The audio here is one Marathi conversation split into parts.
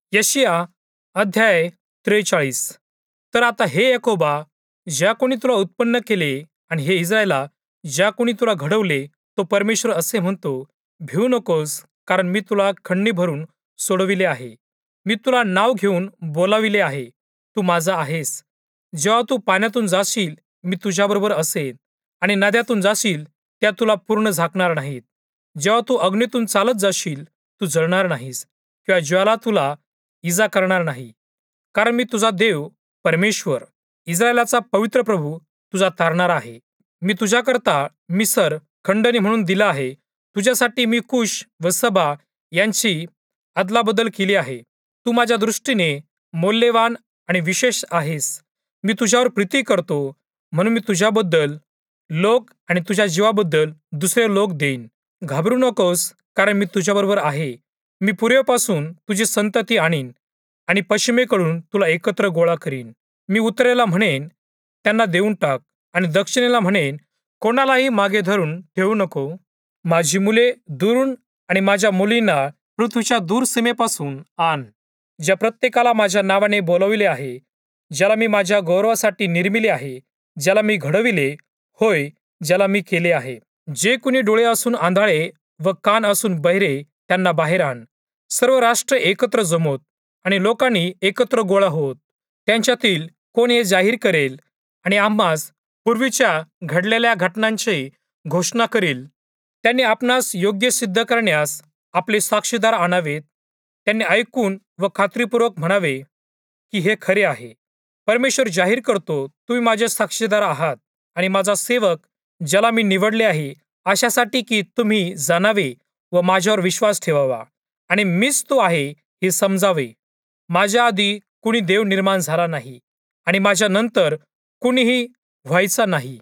यशिया अध्याय 43. तर आता हे याकोबा, ज्या कोणी तुला उत्पन्न केले, आणि हे इस्रायला, ज्या कोणी तुला घडवले, तो परमेश्वर असे म्हणतो, भिवू नकोस, कारण मी तुला खंडी भरून सोडविले आहे. मी तुला नाव घेऊन बोलाविले आहे. तू माझा आहेस. जेव्हा तू पाण्यातून जाशील, मी तुझ्याबरोबर असेन, आणि नद्यातून जाशील, त्या तुला पूर्ण झाकणार नाहीत. जेव्हा तू अग्नीतून चालत जाशील, तू जळणार नाहीस, किंवा ज्वाला तुला इजा करणार नाही. कारण मी तुझा देव, परमेश्वर, इस्रायलाचा पवित्र प्रभू तुझा तारणारा आहे. मी तुझ्याकरता मिसर खंडणी म्हणून दिला आहे. तुझ्यासाठी मी कुश व सबा यांची अदलाबदल केली आहे. तू माझ्या दृष्टीने मौल्यवान आणि विशेष आहेस. मी तुझ्यावर प्रीती करतो, म्हणून मी तुझ्याबद्दल लोक आणि तुझ्या जीवाबद्दल दुसरे लोक देईन. घाबरू नकोस, कारण मी तुझ्याबरोबर आहे. मी पूर्वेपासून तुझी संतती आणीन, आणि पश्चिमेकडून तुला एकत्र गोळा करीन. मी उत्तरेला म्हणेन, त्यांना देऊन टाक, आणि दक्षिणेला म्हणेन, कोणालाही मागे धरून ठेवू नको. माझी मुले दुरून आणि माझ्या मुलींना पृथ्वीच्या दूर सीमेपासून आण. ज्या प्रत्येकाला माझ्या नावाने बोलविले आहे, ज्याला मी माझ्या गौरवासाठी निर्मिले आहे, ज्याला मी घडविले, होय, ज्याला मी केले आहे. जे कुणी डोळे असून आंधळे व कान असून बहिरे, त्यांना बाहेर आण. सर्व राष्ट्र एकत्र जमोत, आणि लोकांनी एकत्र गोळा होत. त्यांच्यातील कोण हे जाहीर करेल, आणि आम्हास पूर्वीच्या घडलेल्या घटनांची घोषणा करील. त्यांनी आपणास योग्य सिद्ध करण्यास आपले साक्षीदार आणावेत. त्यांनी ऐकून व खात्रीपूर्वक म्हणावे की हे खरे आहे. परमेश्वर जाहीर करतो, तुम्ही माझे साक्षीदार आहात, आणि माझा सेवक, ज्याला मी निवडले आहे, अशासाठी की तुम्ही जाणावे व माझ्यावर विश्वास ठेवावा, आणि मीच तो आहे हे समजावे. माझ्या आधी कुणी देव निर्माण झाला नाही, आणि माझ्या नंतर कुणीही व्हायचा नाही.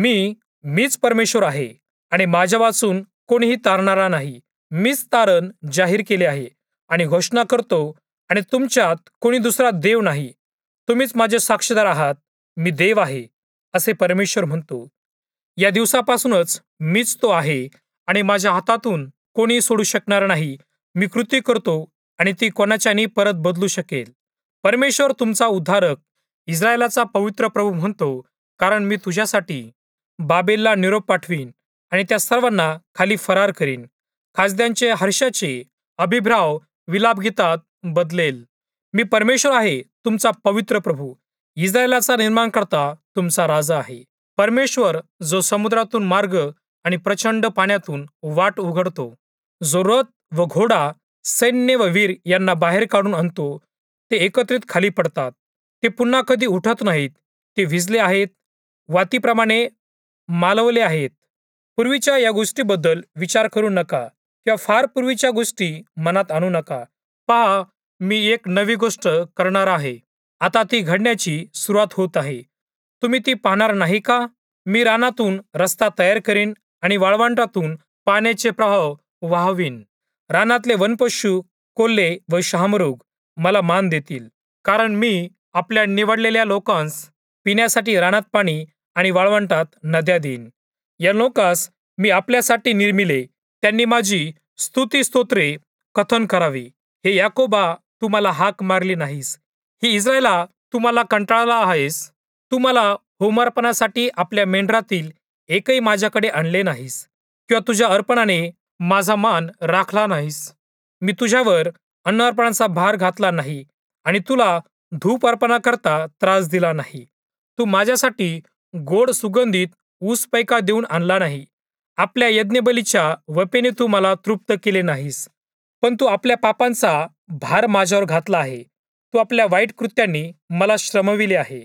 मीच परमेश्वर आहे, आणि माझ्या वाचून कोणीही तारणारा नाही. मीच तारण जाहीर केले आहे, आणि घोषणा करतो, आणि तुमच्यात कोणी दुसरा देव नाही. तुम्हीच माझे साक्षीदार आहात. मी देव आहे, असे परमेश्वर म्हणतो. या दिवसापासूनच मीच तो आहे, आणि माझ्या हातातून कोणी सोडू शकणार नाही. मी कृती करतो, आणि ती कोणाच्यानी परत बदलू शकेल. परमेश्वर तुमचा उद्धारक, इस्रायलाचा पवित्र प्रभू म्हणतो, कारण मी तुझ्यासाठी बाबेलला निरोप पाठवीन, आणि त्या सर्वांना खाली फरार करीन. खासद्यांचे हर्षाचे अभिप्राय विलापगीतात बदलेल. मी परमेश्वर आहे, तुमचा पवित्र प्रभू, इस्रायलाचा निर्माणकर्ता, तुमचा राजा आहे. परमेश्वर, जो समुद्रातून मार्ग आणि प्रचंड पाण्यातून वाट उघडतो, जो रथ व घोडा, सैन्य व वीर यांना बाहेर काढून आणतो. ते एकत्रित खाली पडतात. ते पुन्हा कधी उठत नाहीत. ते भिजले आहेत, वातीप्रमाणे मालवले आहेत. पूर्वीच्या या गोष्टीबद्दल विचार करू नका, किंवा फार पूर्वीच्या गोष्टी मनात आणू नका. पहा, मी एक नवी गोष्ट करणार आहे. आता ती घडण्याची सुरुवात होत आहे. तुम्ही ती पाहणार नाही का? मी रानातून रस्ता तयार करीन, आणि वाळवंटातून पाण्याचे प्रवाह वाहवीन. रानातले वनपशु, कोल्हे व शहामृग मला मान देतील, कारण मी आपल्या निवडलेल्या लोकांस पिण्यासाठी रानात पाणी आणि वाळवंटात नद्या देईन. या लोकांस मी आपल्यासाठी निर्मिले, त्यांनी माझी स्तुती स्तोत्रे कथन करावी. हे याकोबा, तू मला हाक मारली नाहीस. ही इस्रायला, तू मला कंटाळला आहेस. तू मला होमार्पणासाठी आपल्या मेंढरातील एकही माझ्याकडे आणले नाहीस, किंवा तुझ्या अर्पणाने माझा मान राखला नाहीस. मी तुझ्यावर अन्न अर्पणाचा भार घातला नाही, आणि तुला धूप अर्पणाकरता त्रास दिला नाही. तू माझ्यासाठी गोड सुगंधित ऊस पैका देऊन आणला नाही. आपल्या यज्ञबलीच्या वपेने तू मला तृप्त केले नाहीस. पण तू आपल्या पापांचा भार माझ्यावर घातला आहे. तू आपल्या वाईट कृत्यांनी मला श्रमविले आहे.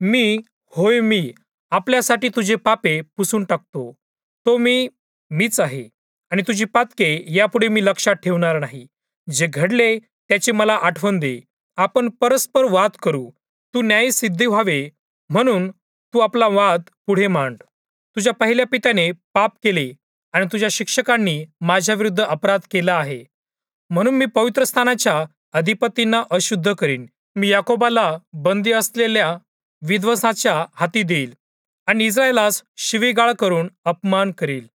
मी आपल्यासाठी तुझे पापे पुसून टाकतो. तो मीच आहे, आणि तुझी पातके यापुढे मी लक्षात ठेवणार नाही. जे घडले त्याची मला आठवण दे. आपण परस्पर वाद करू. तू न्यायसिद्धी व्हावे, म्हणून तू आपला वाद पुढे मांड. तुझ्या पहिल्या पित्याने पाप केले, आणि तुझ्या शिक्षकांनी माझ्या विरुद्ध अपराध केला आहे. म्हणून मी पवित्र स्थानाच्या अधिपतींना अशुद्ध करीन. मी याकोबाला बंदी असलेल्या विध्वंसाच्या हाती देईल, आणि इस्रायलास शिवीगाळ करून अपमान करील.